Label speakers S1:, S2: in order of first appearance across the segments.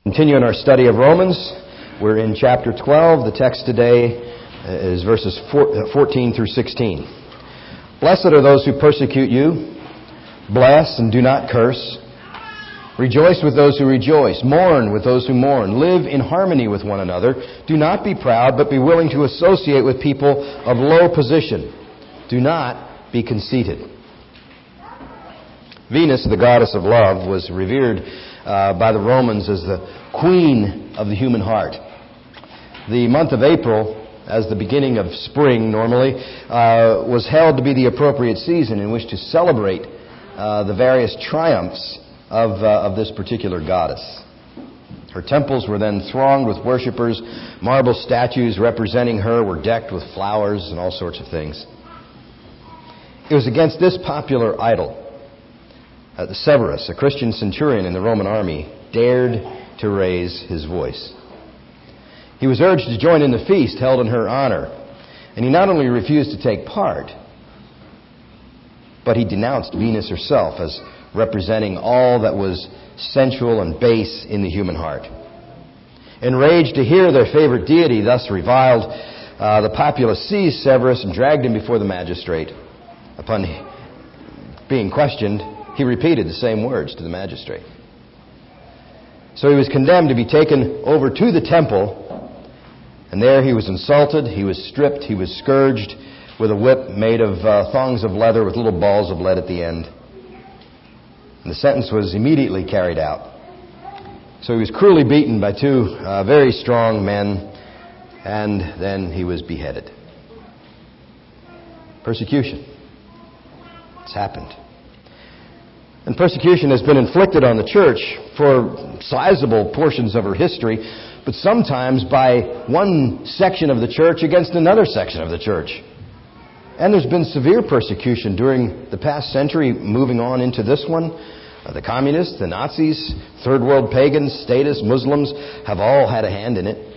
S1: Continuing our study of Romans, we're in chapter 12. The text today is verses 14 through 16. Blessed are those who persecute you. Bless and do not curse. Rejoice with those who rejoice. Mourn with those who mourn. Live in harmony with one another. Do not be proud, but be willing to associate with people of low position. Do not be conceited. Venus, the goddess of love, was revered by the Romans as the queen of the human heart. The month of April, as the beginning of spring normally, was held to be the appropriate season in which to celebrate the various triumphs of this particular goddess. Her temples were then thronged with worshipers. Marble statues representing her were decked with flowers and all sorts of things. It was against this popular idol that Severus, a Christian centurion in the Roman army, dared to raise his voice. He was urged to join in the feast held in her honor, and he not only refused to take part, but he denounced Venus herself as representing all that was sensual and base in the human heart. Enraged to hear their favorite deity thus reviled, the populace seized Severus and dragged him before the magistrate. Upon being questioned, he repeated the same words to the magistrate. So he was condemned to be taken over to the temple, and there he was insulted, he was stripped, he was scourged with a whip made of thongs of leather with little balls of lead at the end. And the sentence was immediately carried out. So he was cruelly beaten by two very strong men, and then he was beheaded. Persecution. It's happened. And persecution has been inflicted on the church for sizable portions of her history, but sometimes by one section of the church against another section of the church. And there's been severe persecution during the past century, moving on into this one. The communists, the Nazis, third world pagans, statists, Muslims have all had a hand in it.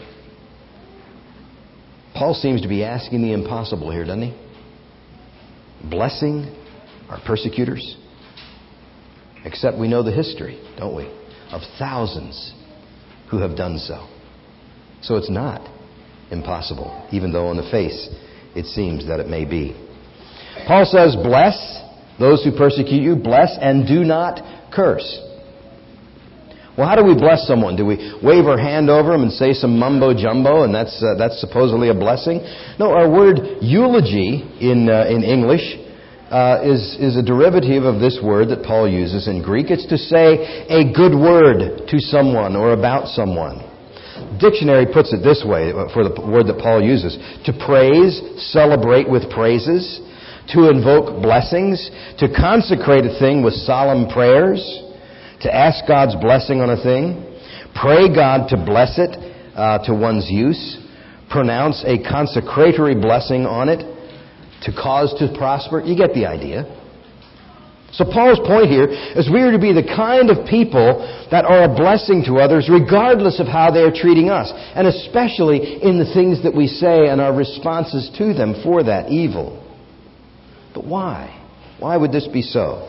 S1: Paul seems to be asking the impossible here, doesn't he? Blessing our persecutors. Except we know the history, don't we, of thousands who have done so. So it's not impossible, even though on the face it seems that it may be. Paul says, bless those who persecute you, bless and do not curse. Well, how do we bless someone? Do we wave our hand over them and say some mumbo jumbo and that's supposedly a blessing? No, our word eulogy in English is a derivative of this word that Paul uses in Greek. It's to say a good word to someone or about someone. Dictionary puts it this way for the word that Paul uses: to praise, celebrate with praises, to invoke blessings, to consecrate a thing with solemn prayers, to ask God's blessing on a thing, pray God to bless it to one's use, pronounce a consecratory blessing on it, to cause to prosper. You get the idea. So Paul's point here is we are to be the kind of people that are a blessing to others regardless of how they are treating us, and especially in the things that we say and our responses to them for that evil. But why? Why would this be so?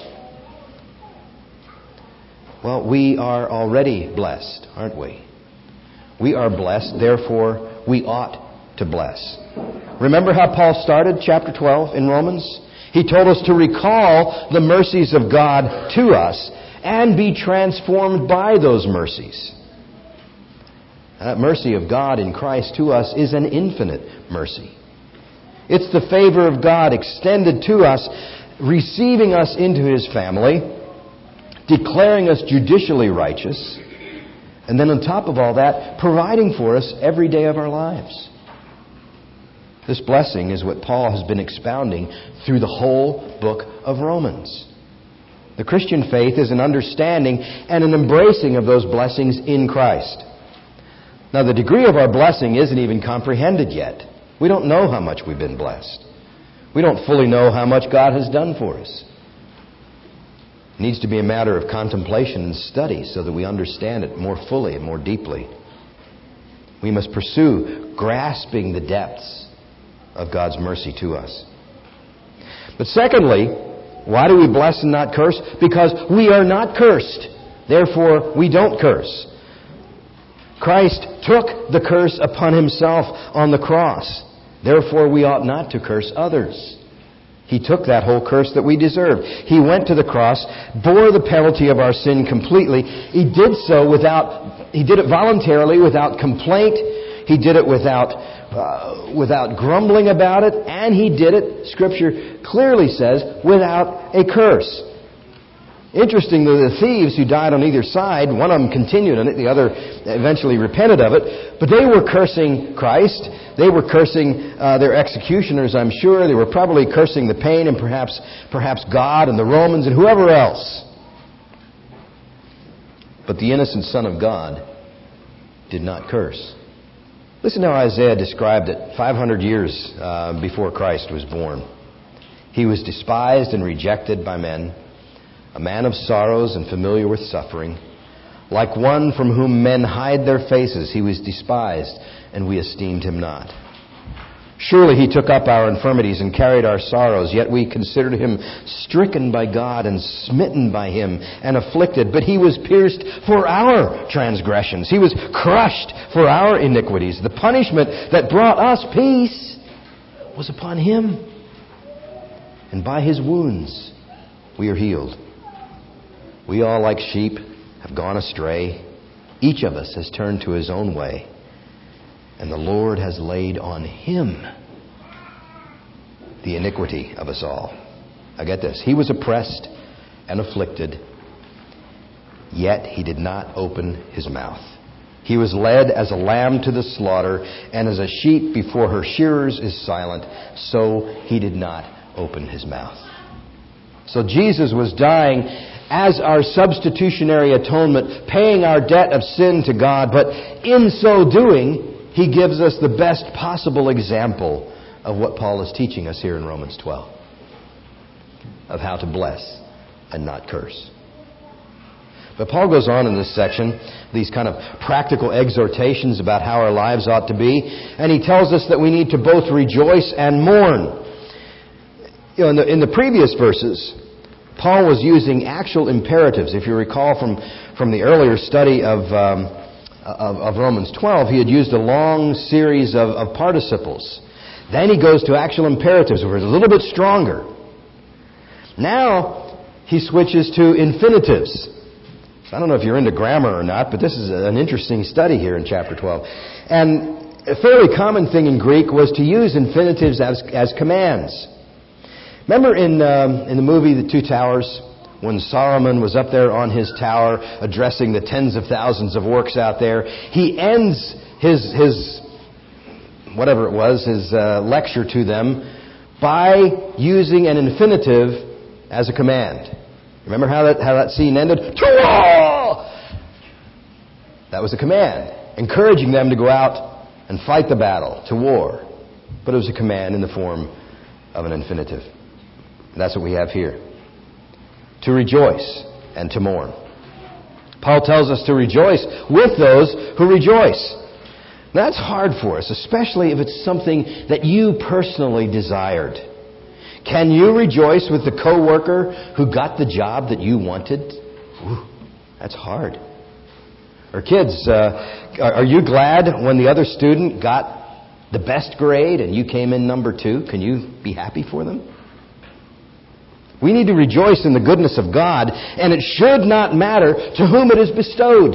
S1: Well, we are already blessed, aren't we? We are blessed, therefore we ought to bless. Remember how Paul started chapter 12 in Romans? He told us to recall the mercies of God to us and be transformed by those mercies. That mercy of God in Christ to us is an infinite mercy. It's the favor of God extended to us, receiving us into His family, declaring us judicially righteous, and then on top of all that, providing for us every day of our lives. This blessing is what Paul has been expounding through the whole book of Romans. The Christian faith is an understanding and an embracing of those blessings in Christ. Now, the degree of our blessing isn't even comprehended yet. We don't know how much we've been blessed. We don't fully know how much God has done for us. It needs to be a matter of contemplation and study so that we understand it more fully and more deeply. We must pursue grasping the depths of God's mercy to us. But secondly, why do we bless and not curse? Because we are not cursed. Therefore, we don't curse. Christ took the curse upon himself on the cross. Therefore, we ought not to curse others. He took that whole curse that we deserve. He went to the cross, bore the penalty of our sin completely. He did so he did it voluntarily, without complaint. He did it without grumbling about it. And he did it, Scripture clearly says, without a curse. Interestingly, the thieves who died on either side, one of them continued on it, the other eventually repented of it, but they were cursing Christ. They were cursing their executioners, I'm sure. They were probably cursing the pain and perhaps God and the Romans and whoever else. But the innocent Son of God did not curse. Listen to how Isaiah described it 500 years before Christ was born. He was despised and rejected by men, a man of sorrows and familiar with suffering. Like one from whom men hide their faces, he was despised, and we esteemed him not. Surely he took up our infirmities and carried our sorrows, yet we considered him stricken by God and smitten by him and afflicted. But he was pierced for our transgressions. He was crushed for our iniquities. The punishment that brought us peace was upon him. And by his wounds we are healed. We all, like sheep, have gone astray. Each of us has turned to his own way. And the Lord has laid on him the iniquity of us all. Now get this. He was oppressed and afflicted, yet he did not open his mouth. He was led as a lamb to the slaughter, and as a sheep before her shearers is silent, so he did not open his mouth. So Jesus was dying as our substitutionary atonement, paying our debt of sin to God, but in so doing, he gives us the best possible example of what Paul is teaching us here in Romans 12, of how to bless and not curse. But Paul goes on in this section, these kind of practical exhortations about how our lives ought to be, and he tells us that we need to both rejoice and mourn. You know, in the previous verses, Paul was using actual imperatives. If you recall from the earlier study of Romans 12, he had used a long series of participles. Then he goes to actual imperatives, which are a little bit stronger. Now he switches to infinitives. I don't know if you're into grammar or not, but this is an interesting study here in chapter 12. And a fairly common thing in Greek was to use infinitives as commands. Remember in the movie The Two Towers, when Solomon was up there on his tower addressing the tens of thousands of orcs out there, he ends his whatever it was, his lecture to them by using an infinitive as a command. Remember how that scene ended? That was a command, encouraging them to go out and fight the battle, to war. But it was a command in the form of an infinitive. And that's what we have here. To rejoice and to mourn. Paul tells us to rejoice with those who rejoice. Now, that's hard for us, especially if it's something that you personally desired. Can you rejoice with the coworker who got the job that you wanted? Ooh, that's hard. Or kids, are you glad when the other student got the best grade and you came in number 2? Can you be happy for them? We need to rejoice in the goodness of God, and it should not matter to whom it is bestowed.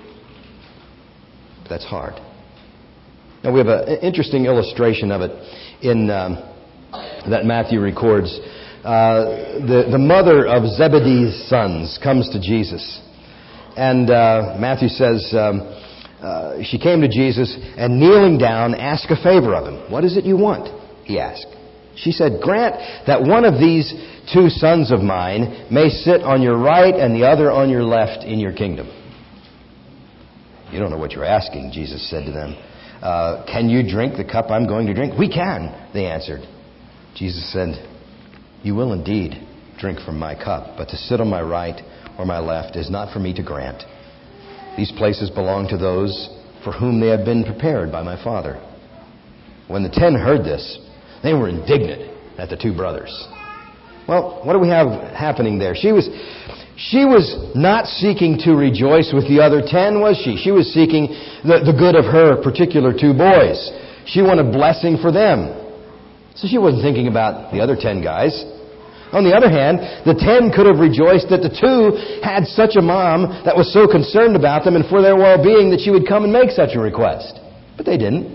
S1: But that's hard. Now we have an interesting illustration of it in that Matthew records. The mother of Zebedee's sons comes to Jesus. And Matthew says she came to Jesus and kneeling down asked a favor of him. What is it you want? He asked. She said, grant that one of these 2 sons of mine may sit on your right and the other on your left in your kingdom. You don't know what you're asking, Jesus said to them. Can you drink the cup I'm going to drink? We can, they answered. Jesus said, you will indeed drink from my cup, but to sit on my right or my left is not for me to grant. These places belong to those for whom they have been prepared by my Father. When the 10 heard this, they were indignant at the 2 brothers. Well, what do we have happening there? She was She was not seeking to rejoice with the other 10, was she? She was seeking the good of her particular 2 boys. She wanted blessing for them. So she wasn't thinking about the other 10 guys. On the other hand, the 10 could have rejoiced that the 2 had such a mom that was so concerned about them and for their well-being that she would come and make such a request. But they didn't.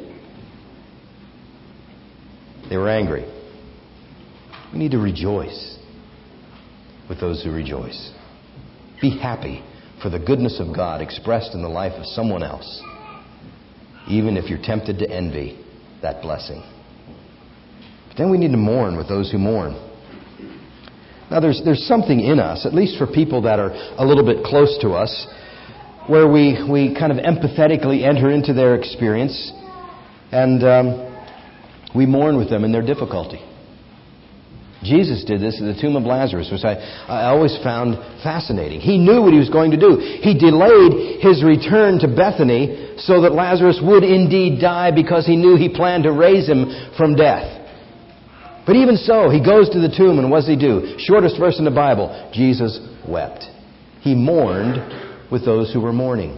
S1: They were angry. We need to rejoice with those who rejoice. Be happy for the goodness of God expressed in the life of someone else, even if you're tempted to envy that blessing. But then we need to mourn with those who mourn. Now there's something in us, at least for people that are a little bit close to us, where we kind of empathetically enter into their experience and we mourn with them in their difficulty. Jesus did this at the tomb of Lazarus, which I always found fascinating. He knew what he was going to do. He delayed his return to Bethany so that Lazarus would indeed die because he knew he planned to raise him from death. But even so, he goes to the tomb, and what does he do? Shortest verse in the Bible, Jesus wept. He mourned with those who were mourning.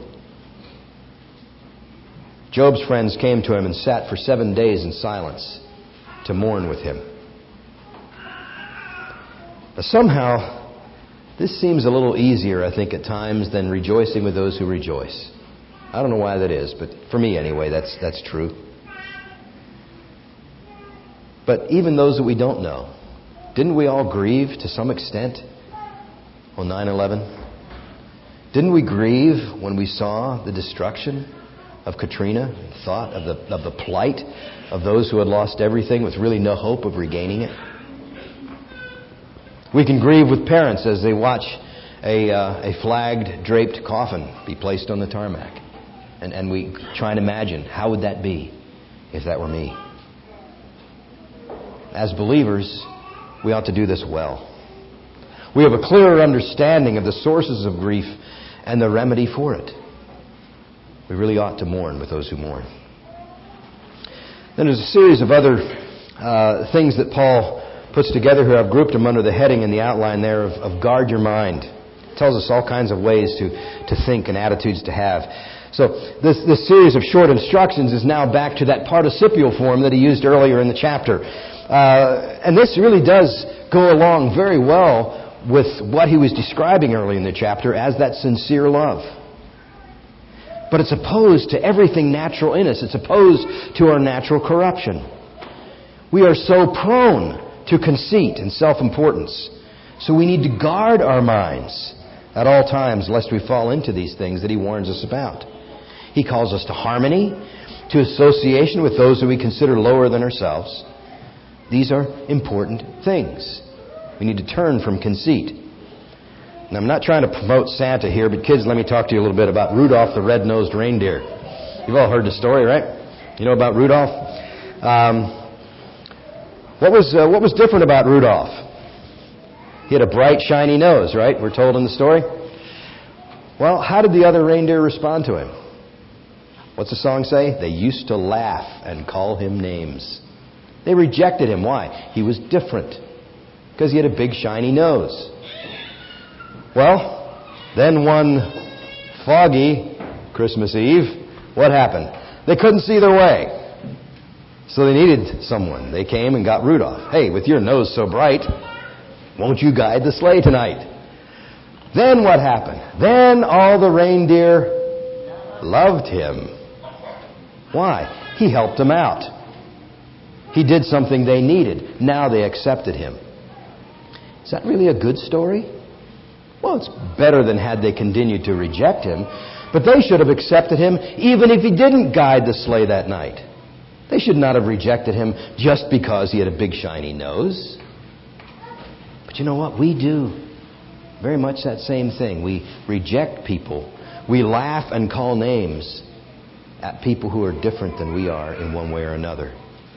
S1: Job's friends came to him and sat for 7 days in silence to mourn with him. But somehow, this seems a little easier, I think, at times than rejoicing with those who rejoice. I don't know why that is, but for me anyway, that's true. But even those that we don't know, didn't we all grieve to some extent on 9/11? Didn't we grieve when we saw the destruction of Katrina and thought of the plight of those who had lost everything with really no hope of regaining it? We can grieve with parents as they watch a flagged, draped coffin be placed on the tarmac. And we try and imagine, how would that be if that were me? As believers, we ought to do this well. We have a clearer understanding of the sources of grief and the remedy for it. We really ought to mourn with those who mourn. Then there's a series of other things that Paul puts together here. I've grouped them under the heading in the outline there of guard your mind. It tells us all kinds of ways to think and attitudes to have. So this series of short instructions is now back to that participial form that he used earlier in the chapter. And this really does go along very well with what he was describing early in the chapter as that sincere love. But it's opposed to everything natural in us. It's opposed to our natural corruption. We are so prone to conceit and self-importance. So we need to guard our minds at all times lest we fall into these things that he warns us about. He calls us to harmony, to association with those who we consider lower than ourselves. These are important things. We need to turn from conceit. And I'm not trying to promote Santa here, but kids, let me talk to you a little bit about Rudolph the Red-Nosed Reindeer. You've all heard the story, right? You know about Rudolph? What was different about Rudolph? He had a bright, shiny nose, right? We're told in the story. Well, how did the other reindeer respond to him? What's the song say? They used to laugh and call him names. They rejected him. Why? He was different. Because he had a big, shiny nose. Well, then one foggy Christmas Eve, what happened? They couldn't see their way. So they needed someone. They came and got Rudolph. Hey, with your nose so bright, won't you guide the sleigh tonight? Then what happened? Then all the reindeer loved him. Why? He helped them out. He did something they needed. Now they accepted him. Is that really a good story? Well, it's better than had they continued to reject him. But they should have accepted him even if he didn't guide the sleigh that night. They should not have rejected him just because he had a big shiny nose. But you know what? We do very much that same thing. We reject people. We laugh and call names at people who are different than we are in one way or another.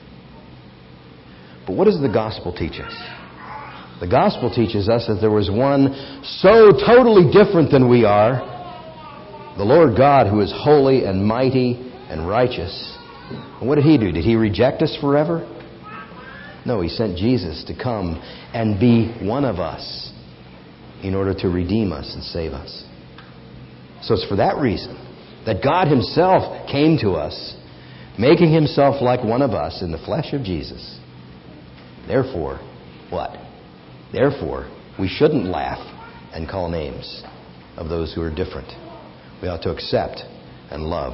S1: But what does the gospel teach us? The gospel teaches us that there was one so totally different than we are, the Lord God, who is holy and mighty and righteous. And what did he do? Did he reject us forever? No, he sent Jesus to come and be one of us. in order to redeem us and save us. So it's for that reason that God Himself came to us, making Himself like one of us in the flesh of Jesus. Therefore, what? Therefore, we shouldn't laugh and call names of those who are different. We ought to accept and love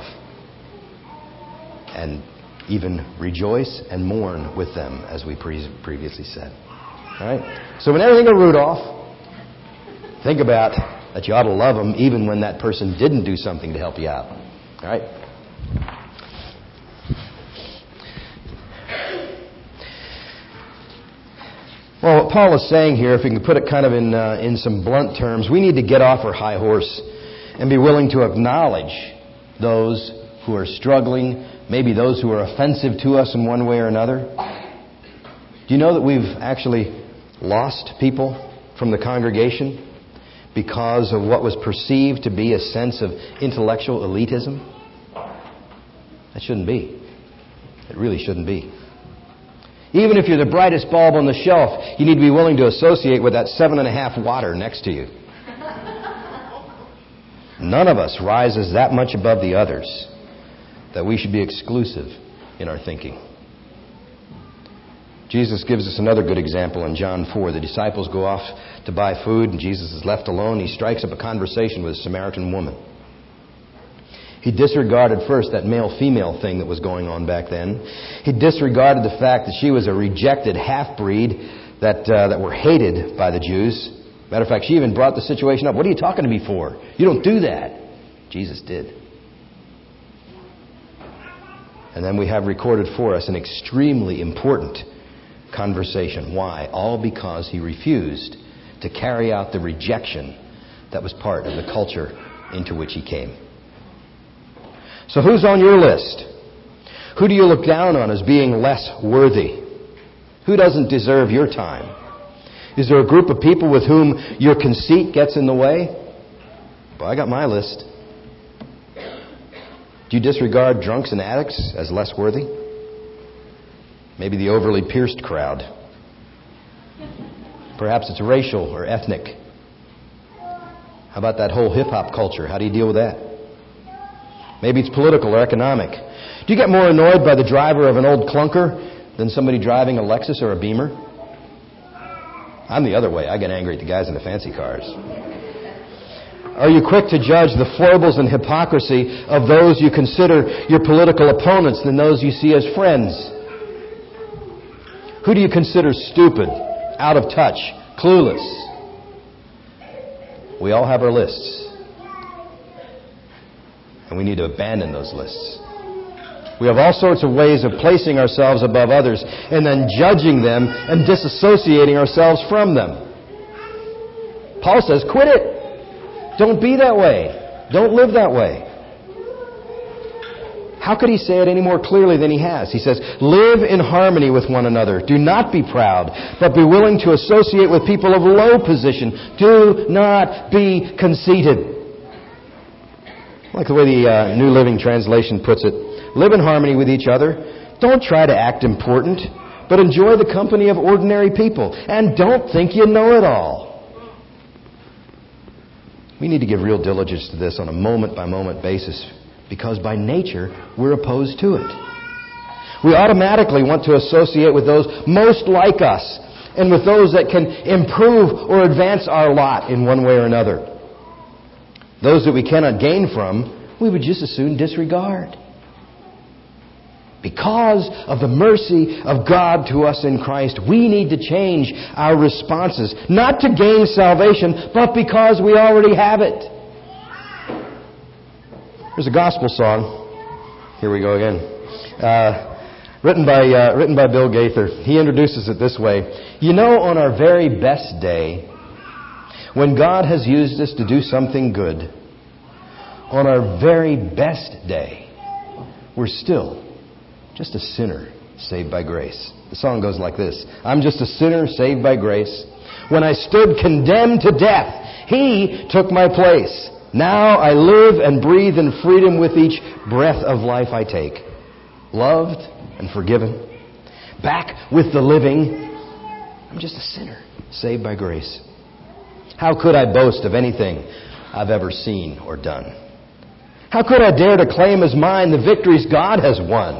S1: and even rejoice and mourn with them, as we previously said. All right? So whenever you think of Rudolph, think about that you ought to love them even when that person didn't do something to help you out. All right? Well, what Paul is saying here, if we can put it kind of in some blunt terms, we need to get off our high horse and be willing to acknowledge those who are struggling, maybe those who are offensive to us in one way or another. Do you know that we've actually lost people from the congregation because of what was perceived to be a sense of intellectual elitism? That shouldn't be. It really shouldn't be. Even if you're the brightest bulb on the shelf, you need to be willing to associate with that 7.5 water next to you. None of us rises that much above the others that we should be exclusive in our thinking. Jesus gives us another good example in John 4. The disciples go off to buy food and Jesus is left alone. He strikes up a conversation with a Samaritan woman. He disregarded first that male-female thing that was going on back then. He disregarded the fact that she was a rejected half-breed that were hated by the Jews. Matter of fact, she even brought the situation up. What are you talking to me for? You don't do that. Jesus did. And then we have recorded for us an extremely important conversation. Why? All because he refused to carry out the rejection that was part of the culture into which he came. So who's on your list? Who do you look down on as being less worthy? Who doesn't deserve your time? Is there a group of people with whom your conceit gets in the way? Well, I got my list. Do you disregard drunks and addicts as less worthy? Maybe the overly pierced crowd. Perhaps it's racial or ethnic. How about that whole hip-hop culture? How do you deal with that? Maybe it's political or economic. Do you get more annoyed by the driver of an old clunker than somebody driving a Lexus or a Beamer? I'm the other way. I get angry at the guys in the fancy cars. Are you quick to judge the foibles and hypocrisy of those you consider your political opponents than those you see as friends? Who do you consider stupid, out of touch, clueless? We all have our lists. And we need to abandon those lists. We have all sorts of ways of placing ourselves above others and then judging them and disassociating ourselves from them. Paul says, quit it. Don't be that way. Don't live that way. How could he say it any more clearly than he has? He says, live in harmony with one another. Do not be proud, but be willing to associate with people of low position. Do not be conceited. I like the way the New Living Translation puts it. Live in harmony with each other. Don't try to act important, but enjoy the company of ordinary people. And don't think you know it all. We need to give real diligence to this on a moment-by-moment basis because by nature we're opposed to it. We automatically want to associate with those most like us and with those that can improve or advance our lot in one way or another. Those that we cannot gain from, we would just as soon disregard. Because of the mercy of God to us in Christ, we need to change our responses. Not to gain salvation, but because we already have it. There's a gospel song. Here we go again. Written by Bill Gaither. He introduces it this way. You know, on our very best day, when God has used us to do something good, on our very best day, we're still just a sinner saved by grace. The song goes like this. I'm just a sinner saved by grace. When I stood condemned to death, He took my place. Now I live and breathe in freedom with each breath of life I take. Loved and forgiven. Back with the living. I'm just a sinner saved by grace. How could I boast of anything I've ever seen or done? How could I dare to claim as mine the victories God has won?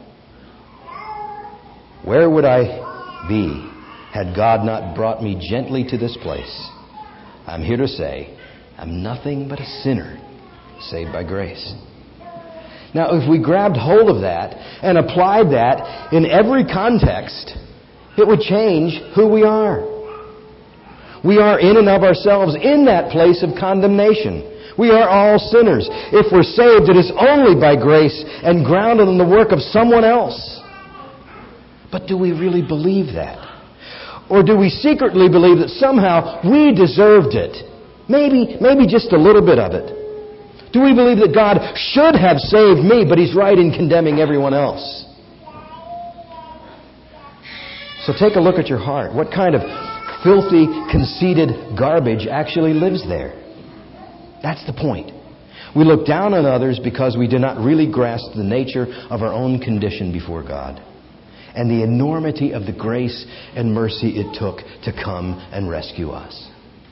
S1: Where would I be had God not brought me gently to this place? I'm here to say, I'm nothing but a sinner saved by grace. Now, if we grabbed hold of that and applied that in every context, it would change who we are. We are in and of ourselves in that place of condemnation. We are all sinners. If we're saved, it is only by grace and grounded in the work of someone else. But do we really believe that? Or do we secretly believe that somehow we deserved it? Maybe just a little bit of it. Do we believe that God should have saved me, but He's right in condemning everyone else? So take a look at your heart. What kind of filthy, conceited garbage actually lives there? That's the point. We look down on others because we do not really grasp the nature of our own condition before God and the enormity of the grace and mercy it took to come and rescue us.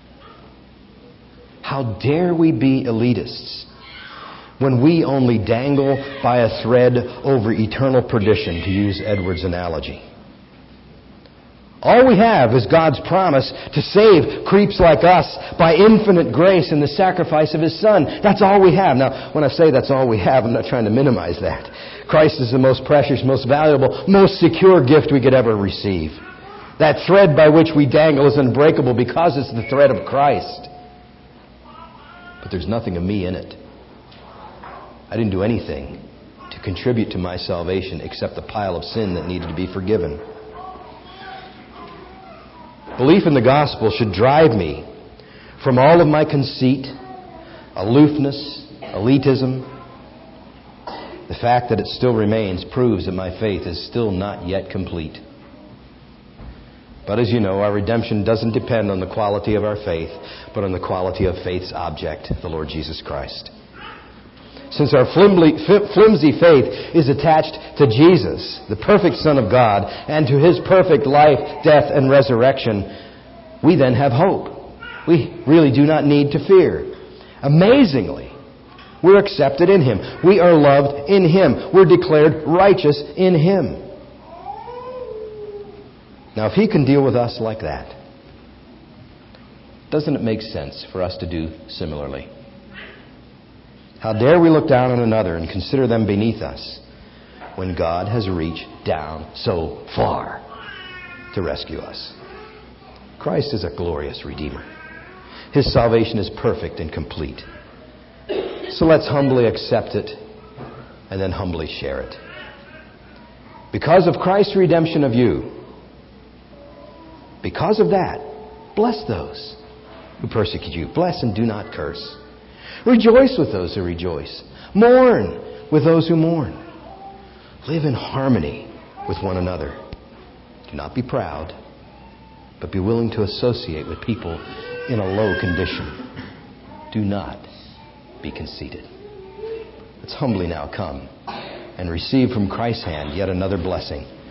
S1: How dare we be elitists when we only dangle by a thread over eternal perdition, to use Edwards' analogy. All we have is God's promise to save creeps like us by infinite grace and the sacrifice of His Son. That's all we have. Now, when I say that's all we have, I'm not trying to minimize that. Christ is the most precious, most valuable, most secure gift we could ever receive. That thread by which we dangle is unbreakable because it's the thread of Christ. But there's nothing of me in it. I didn't do anything to contribute to my salvation except the pile of sin that needed to be forgiven. Belief in the gospel should drive me from all of my conceit, aloofness, elitism. The fact that it still remains proves that my faith is still not yet complete. But as you know, our redemption doesn't depend on the quality of our faith, but on the quality of faith's object, the Lord Jesus Christ. Since our flimsy faith is attached to Jesus, the perfect Son of God, and to His perfect life, death, and resurrection, we then have hope. We really do not need to fear. Amazingly, we're accepted in Him. We are loved in Him. We're declared righteous in Him. Now, if He can deal with us like that, doesn't it make sense for us to do similarly? How dare we look down on another and consider them beneath us when God has reached down so far to rescue us? Christ is a glorious Redeemer. His salvation is perfect and complete. So let's humbly accept it and then humbly share it. Because of Christ's redemption of you, because of that, bless those who persecute you. Bless and do not curse. Rejoice with those who rejoice. Mourn with those who mourn. Live in harmony with one another. Do not be proud, but be willing to associate with people in a low condition. Do not be conceited. Let's humbly now come and receive from Christ's hand yet another blessing.